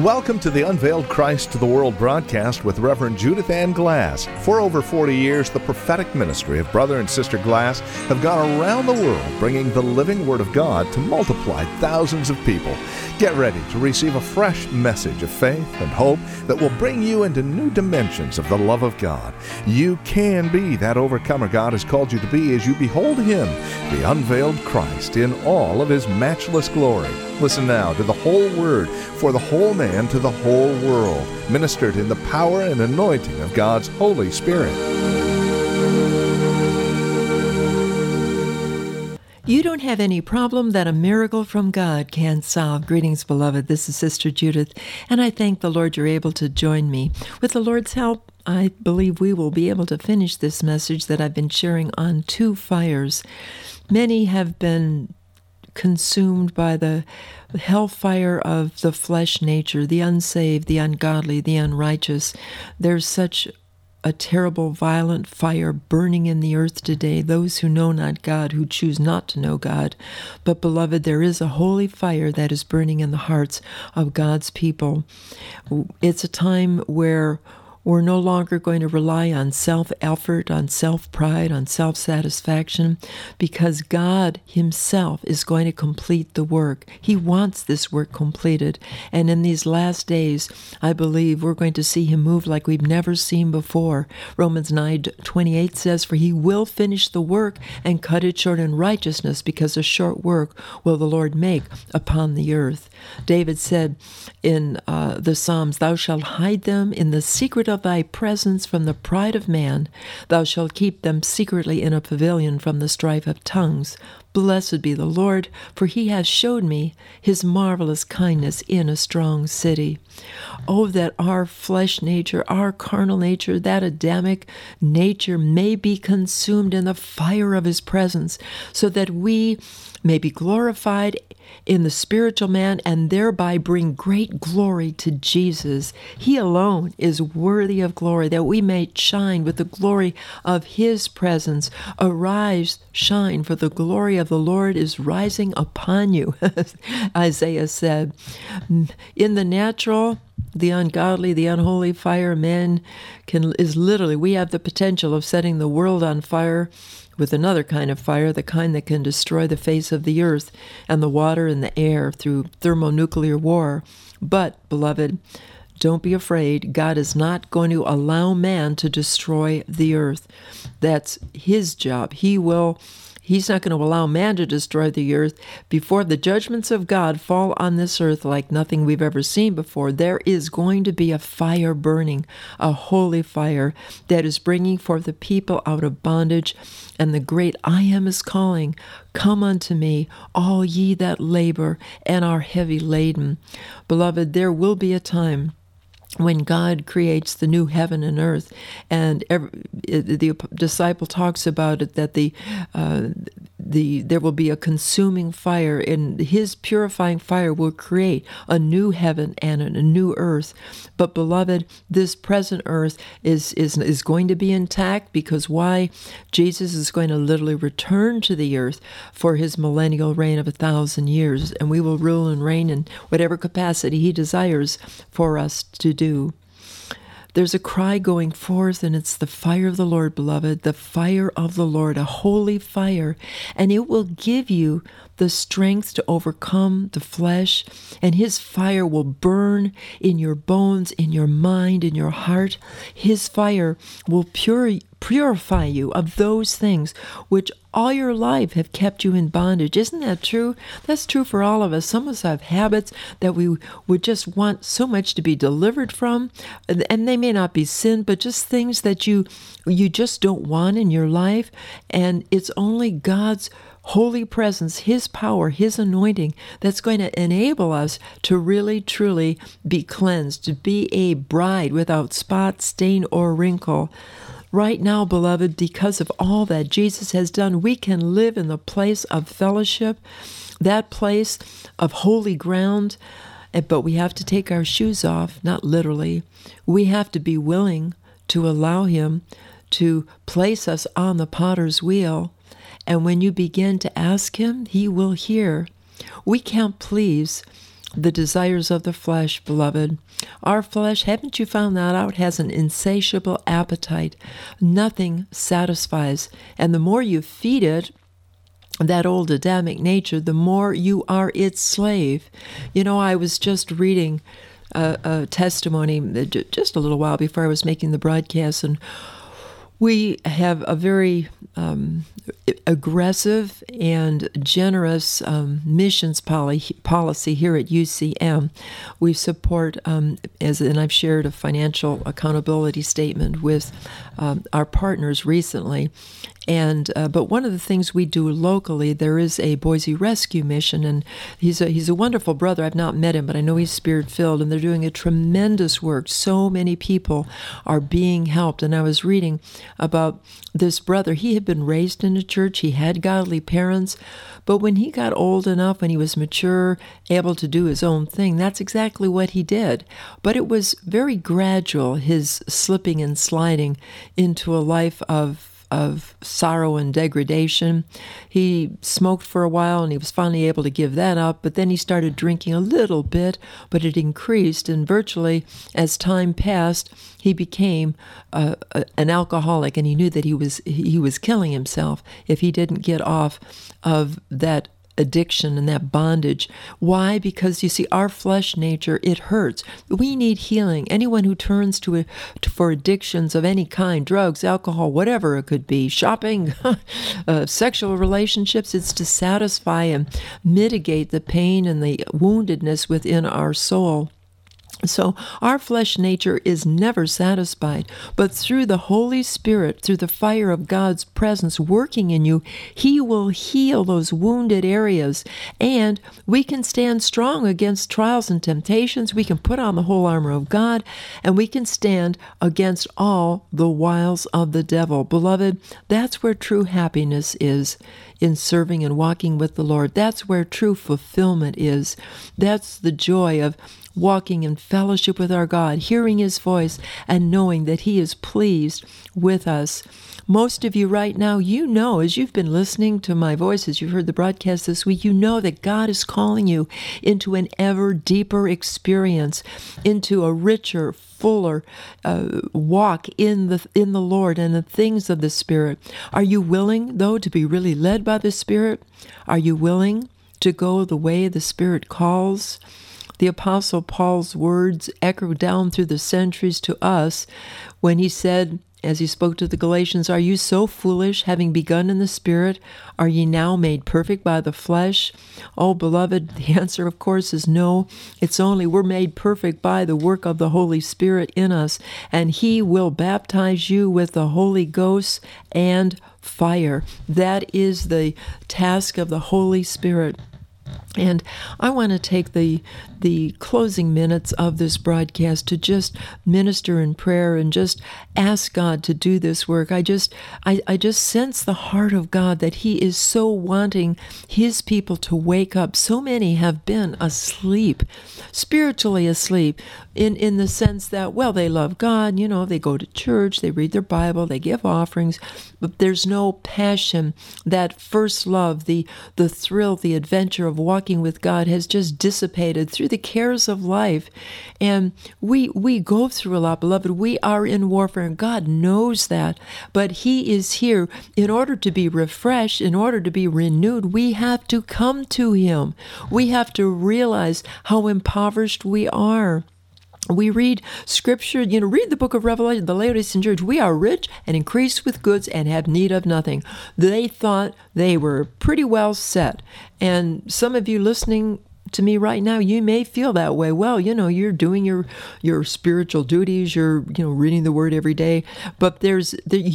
Welcome to the Unveiled Christ to the World broadcast with Reverend Judith Ann Glass. For over 40 years, the prophetic ministry of Brother and Sister Glass have gone around the world bringing the living Word of God to multiply thousands of people. Get ready to receive a fresh message of faith and hope that will bring you into new dimensions of the love of God. You can be that overcomer God has called you to be as you behold Him, the unveiled Christ, in all of His matchless glory. Listen now to the whole Word for the whole man to the whole world, ministered in the power and anointing of God's Holy Spirit. You don't have any problem that a miracle from God can't solve. Greetings, beloved. This is Sister Judith, and I thank the Lord you're able to join me. With the Lord's help, I believe we will be able to finish this message that I've been sharing on two fires. Many have been consumed by the hellfire of the flesh nature, the unsaved, the ungodly, the unrighteous. There's such a terrible, violent fire burning in the earth today, those who know not God, who choose not to know God. But, beloved, there is a holy fire that is burning in the hearts of God's people. It's a time where we're no longer going to rely on self-effort, on self-pride, on self-satisfaction, because God Himself is going to complete the work. He wants this work completed. And in these last days, I believe we're going to see Him move like we've never seen before. Romans 9:28 says, "For He will finish the work and cut it short in righteousness, because a short work will the Lord make upon the earth." David said in the Psalms, "Thou shalt hide them in the secret of thy presence from the pride of man. Thou shalt keep them secretly in a pavilion from the strife of tongues. Blessed be the Lord, for He has showed me His marvelous kindness in a strong city." Oh, that our flesh nature, our carnal nature, that Adamic nature may be consumed in the fire of His presence, so that we may be glorified in the spiritual man and thereby bring great glory to Jesus. He alone is worthy of glory, that we may shine with the glory of His presence. Arise, shine, for the glory of the Lord is rising upon you, Isaiah said. In the natural, the ungodly, the unholy fire, man is literally, we have the potential of setting the world on fire with another kind of fire, the kind that can destroy the face of the earth and the water and the air through thermonuclear war. But, beloved, don't be afraid. God is not going to allow man to destroy the earth. That's His job. He's not going to allow man to destroy the earth. Before the judgments of God fall on this earth like nothing we've ever seen before, there is going to be a fire burning, a holy fire that is bringing forth the people out of bondage. And the great I Am is calling, "Come unto me, all ye that labor and are heavy laden." Beloved, there will be a time when God creates the new heaven and earth, and the disciple talks about it, that there will be a consuming fire, and His purifying fire will create a new heaven and a new earth. But, beloved, this present earth is going to be intact, because why? Jesus is going to literally return to the earth for His millennial reign of 1,000 years, and we will rule and reign in whatever capacity He desires for us to do. There's a cry going forth, and it's the fire of the Lord, beloved, the fire of the Lord, a holy fire, and it will give you the strength to overcome the flesh, and His fire will burn in your bones, in your mind, in your heart. His fire will purify you of those things which all your life have kept you in bondage. Isn't that true? That's true for all of us. Some of us have habits that we would just want so much to be delivered from, and they may not be sin, but just things that you just don't want in your life. And it's only God's holy presence, His power, His anointing, that's going to enable us to really, truly be cleansed, to be a bride without spot, stain, or wrinkle. Right now, beloved, because of all that Jesus has done, we can live in the place of fellowship, that place of holy ground, but we have to take our shoes off, not literally. We have to be willing to allow Him to place us on the potter's wheel. And when you begin to ask Him, He will hear. We can't please the desires of the flesh, beloved. Our flesh, haven't you found that out, has an insatiable appetite. Nothing satisfies. And the more you feed it, that old Adamic nature, the more you are its slave. You know, I was just reading a testimony just a little while before I was making the broadcast, and we have a very aggressive and generous missions policy here at UCM. We support, and I've shared a financial accountability statement with our partners recently. But one of the things we do locally, there is a Boise Rescue Mission, and he's a wonderful brother. I've not met him, but I know he's Spirit-filled, and they're doing a tremendous work. So many people are being helped. And I was reading about this brother. He had been raised in a church. He had godly parents. But when he got old enough, when he was mature, able to do his own thing, that's exactly what he did. But it was very gradual, his slipping and sliding into a life of sorrow and degradation. He smoked for a while, and he was finally able to give that up, but then he started drinking a little bit, but it increased, and virtually as time passed, he became an alcoholic, and he knew that he was killing himself if he didn't get off of that addiction and that bondage. Why? Because you see, our flesh nature, it hurts. We need healing. Anyone who turns for addictions of any kind, drugs, alcohol, whatever it could be, shopping, sexual relationships, it's to satisfy and mitigate the pain and the woundedness within our soul. So our flesh nature is never satisfied, but through the Holy Spirit, through the fire of God's presence working in you, He will heal those wounded areas, and we can stand strong against trials and temptations. We can put on the whole armor of God, and we can stand against all the wiles of the devil. Beloved, that's where true happiness is, in serving and walking with the Lord. That's where true fulfillment is. That's the joy of walking in fellowship with our God, hearing His voice, and knowing that He is pleased with us. Most of you right now, you know, as you've been listening to my voice, as you've heard the broadcast this week, you know that God is calling you into an ever deeper experience, into a richer, fuller walk in the Lord and the things of the Spirit. Are you willing, though, to be really led by the Spirit? Are you willing to go the way the Spirit calls? The Apostle Paul's words echo down through the centuries to us when he said, as he spoke to the Galatians, "Are you so foolish, having begun in the Spirit? Are ye now made perfect by the flesh?" Oh, beloved, the answer, of course, is no. It's only we're made perfect by the work of the Holy Spirit in us, and He will baptize you with the Holy Ghost and fire. That is the task of the Holy Spirit. And I want to take the closing minutes of this broadcast to just minister in prayer and just ask God to do this work. I just sense the heart of God, that He is so wanting His people to wake up. So many have been asleep, spiritually asleep, in the sense that, well, they love God, you know, they go to church, they read their Bible, they give offerings, but there's no passion. That first love, the thrill, the adventure of walking with God has just dissipated through the cares of life. And we go through a lot, beloved. We are in warfare, and God knows that. But He is here. In order to be refreshed, in order to be renewed, we have to come to Him. We have to realize how impoverished we are. We read Scripture, read the book of Revelation, the Laodicean church. We are rich and increased with goods and have need of nothing. They thought they were pretty well set. And some of you listening to me right now, you may feel that way. Well, you're doing your spiritual duties, you're reading the Word every day, but there's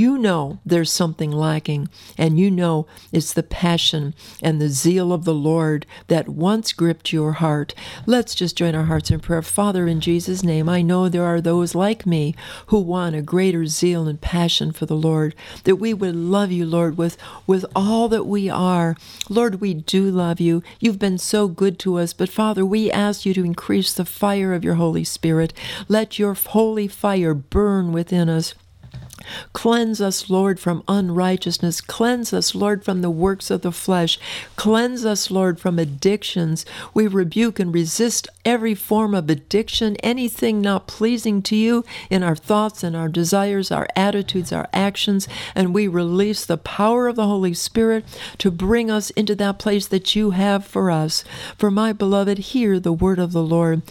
something lacking, and it's the passion and the zeal of the Lord that once gripped your heart. Let's just join our hearts in prayer. Father, in Jesus' name, I know there are those like me who want a greater zeal and passion for the Lord, that we would love you, Lord, with all that we are. Lord, we do love you. You've been so good to us. But Father, we ask you to increase the fire of your Holy Spirit. Let your holy fire burn within us. Cleanse us, Lord, from unrighteousness. Cleanse us, Lord, from the works of the flesh. Cleanse us, Lord, from addictions. We rebuke and resist every form of addiction, anything not pleasing to you in our thoughts and our desires, our attitudes, our actions, and we release the power of the Holy Spirit to bring us into that place that you have for us. For my beloved, hear the word of the Lord.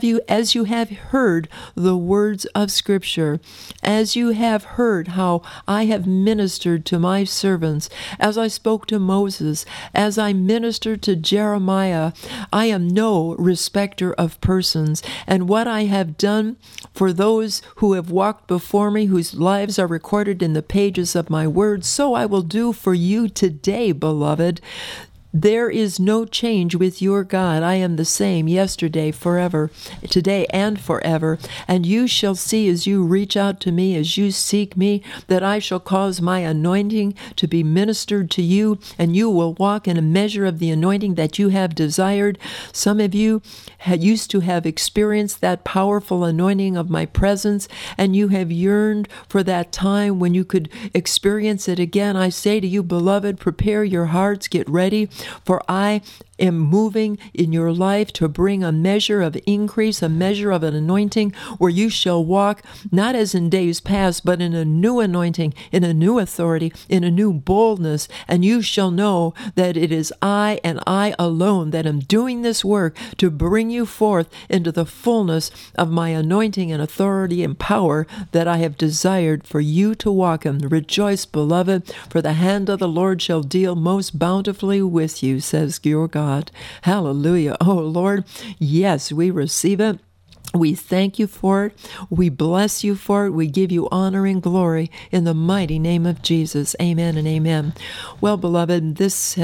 As you have heard the words of Scripture, as you have heard how I have ministered to my servants, as I spoke to Moses, as I ministered to Jeremiah, I am no respecter of persons. And what I have done for those who have walked before me, whose lives are recorded in the pages of my word, so I will do for you today, beloved. There is no change with your God. I am the same yesterday, forever, today, and forever. And you shall see as you reach out to me, as you seek me, that I shall cause my anointing to be ministered to you, and you will walk in a measure of the anointing that you have desired. Some of you used to have experienced that powerful anointing of my presence, and you have yearned for that time when you could experience it again. I say to you, beloved, prepare your hearts, get ready, for I am moving in your life to bring a measure of increase, a measure of an anointing where you shall walk not as in days past, but in a new anointing, in a new authority, in a new boldness. And you shall know that it is I and I alone that am doing this work to bring you forth into the fullness of my anointing and authority and power that I have desired for you to walk in. Rejoice, beloved, for the hand of the Lord shall deal most bountifully with you, says your God. Hallelujah. Oh, Lord, yes, we receive it. We thank you for it. We bless you for it. We give you honor and glory in the mighty name of Jesus. Amen and amen. Well, beloved,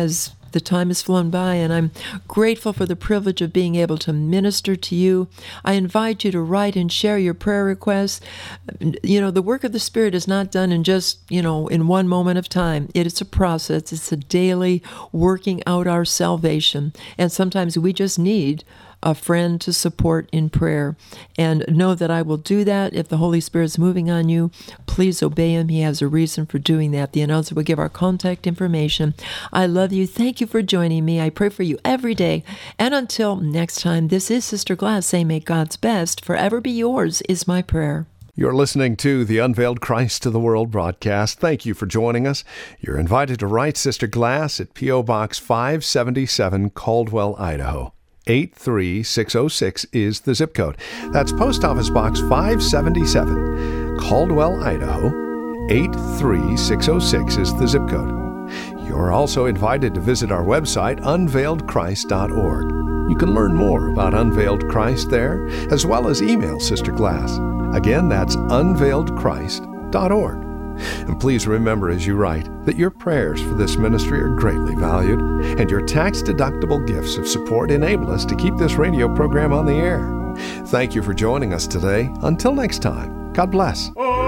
the time has flown by, and I'm grateful for the privilege of being able to minister to you. I invite you to write and share your prayer requests. You know, the work of the Spirit is not done in just, in one moment of time. It is a process. It's a daily working out our salvation. And sometimes we just need a friend to support in prayer. And know that I will do that. If the Holy Spirit is moving on you, please obey Him. He has a reason for doing that. The announcer will give our contact information. I love you. Thank you for joining me. I pray for you every day. And until next time, this is Sister Glass saying, may God's best forever be yours is my prayer. You're listening to the Unveiled Christ to the World broadcast. Thank you for joining us. You're invited to write Sister Glass at P.O. Box 577, Caldwell, Idaho. 83606 is the zip code. That's Post Office Box 577, Caldwell, Idaho. 83606 is the zip code. You're also invited to visit our website, unveiledchrist.org. You can learn more about Unveiled Christ there, as well as email Sister Glass. Again, that's unveiledchrist.org. And please remember as you write that your prayers for this ministry are greatly valued, and your tax-deductible gifts of support enable us to keep this radio program on the air. Thank you for joining us today. Until next time, God bless.